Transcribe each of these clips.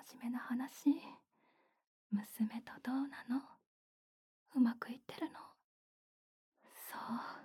真面目な話、娘とどうなの？うまくいってるの？そう。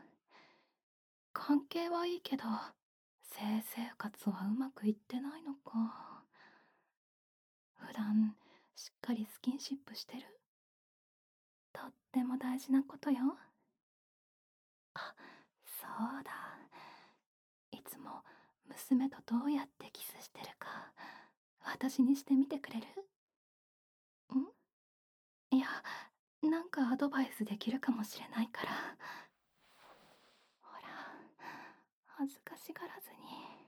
関係はいいけど、性生活はうまくいってないのか。普段、しっかりスキンシップしてる？とっても大事なことよ。あ、そうだ。いつも娘とどうやってキスしてるか、私にしてみてくれる？いや、なんかアドバイスできるかもしれないから。ほら、恥ずかしがらずに。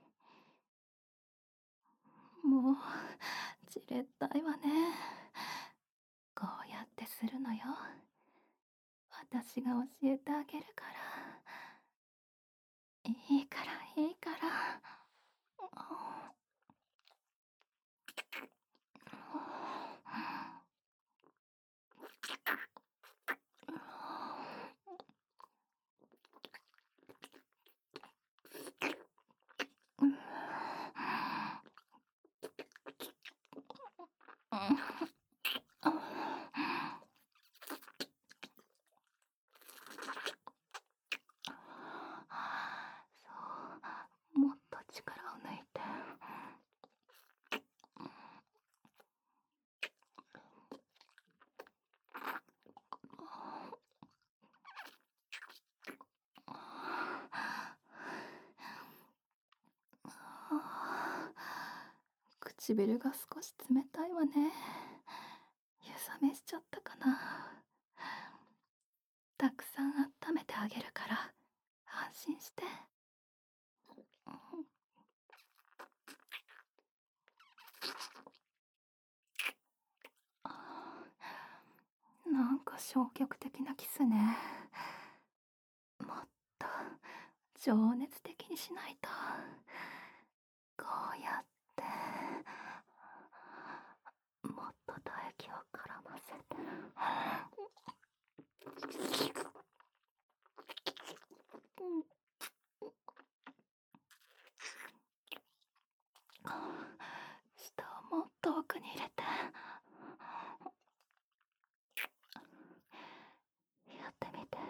もう、じれったいわね。こうやってするのよ。私が教えてあげるから。いいから、いいから。そう、もっと力を抜いて。唇が少し冷たいわね。湯冷めしちゃったかな。たくさん温めてあげるから安心して。なんか消極的なキスね。もっと情熱的にしないと。こうやってもっと唾液を絡ませて。舌をもっと奥に入れて。やってみて。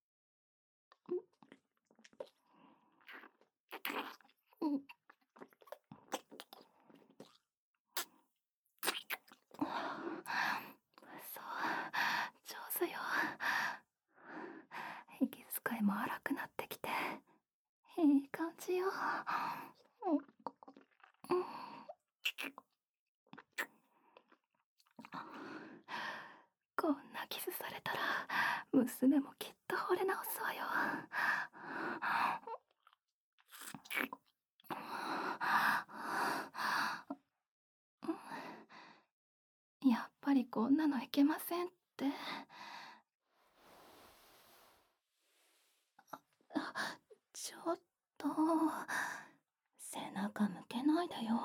そう、上手よ。息遣いも荒くなってきていい感じよ。こんなキスされたら娘もきっと惚れ直すわよ。やっぱりこんなのいけませんって。ちょっと背中向けないでよ。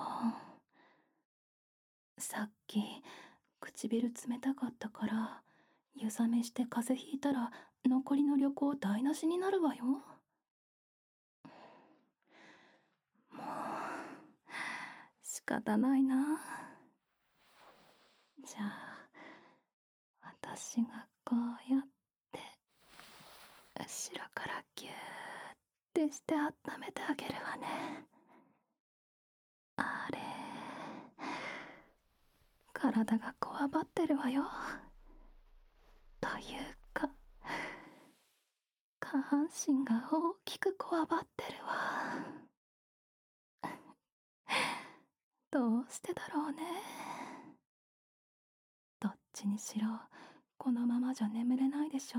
さっき唇冷たかったから湯冷めして風邪ひいたら残りの旅行台無しになるわよ。もう仕方ないな。じゃあ私がこうやって後ろからギューってして温めてあげるわね。あれ、体がこわばってるわよ。というか下半身が大きくこわばってるわ。どうしてだろうね。どっちにしろこのままじゃ眠れないでしょ。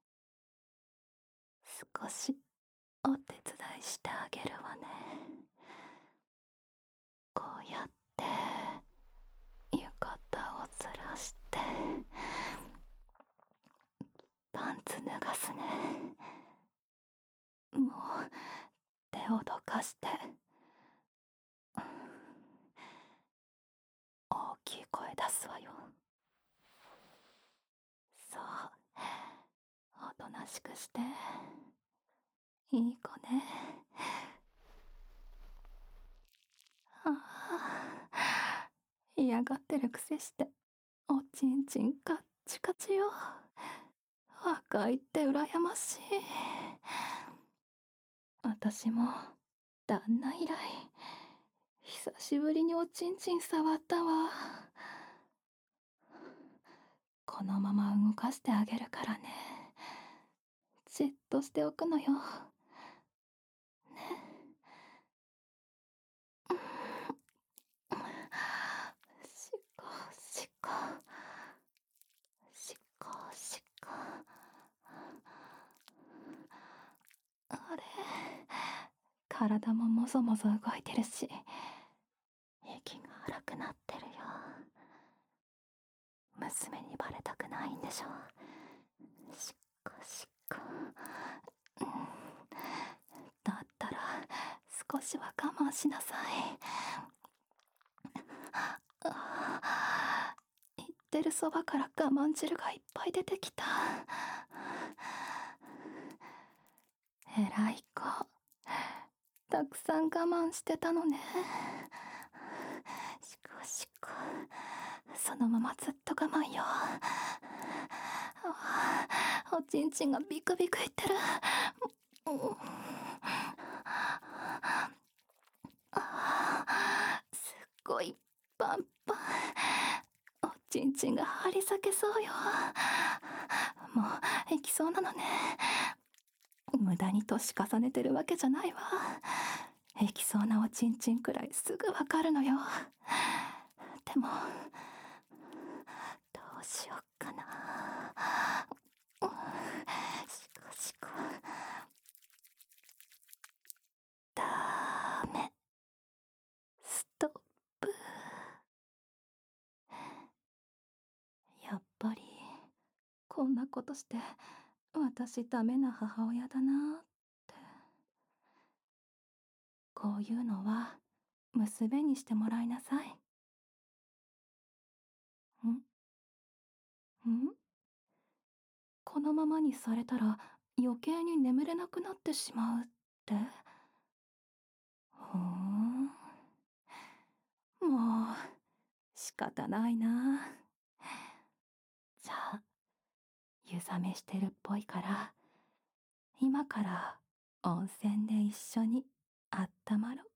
少しお手伝いしてあげるわね。こうやって浴衣をずらしてパンツ脱がすね。もう手をどかして大きい声出すわよ。そう、おとなしくして。いい子ね。ああ、 嫌がってるくせして、おちんちんカッチカチよ。若いって羨ましい。私も旦那以来久しぶりにおちんちん触ったわ。このまま動かしてあげるからね。じっとしておくのよ。しこしこしこしこ。あれ、体ももぞもぞ動いてるし、息が荒くなってるよ。娘にバレたくないんでしょ。しっこしっこ。うん、だったら少しは我慢しなさい。言ってるそばから我慢汁がいっぱい出てきた。えらい子、たくさん我慢してたのね。しこしこ、そのままずっと我慢よ。おちんちんがビクビクいってる。すっごいパンパン。おちんちんが張り裂けそうよ。もう行きそうなのね。無駄に年重ねてるわけじゃないわ。行きそうなおちんちんくらいすぐわかるのよ。でもどうしよっかな。しこしこ。ダメ。ストップ。やっぱりこんなことして私ダメな母親だなって。こういうのは娘にしてもらいなさい。んこのままにされたら余計に眠れなくなってしまうって。ほーん、もう仕方ないな。じゃあ湯冷めしてるっぽいから今から温泉で一緒にあったまろう。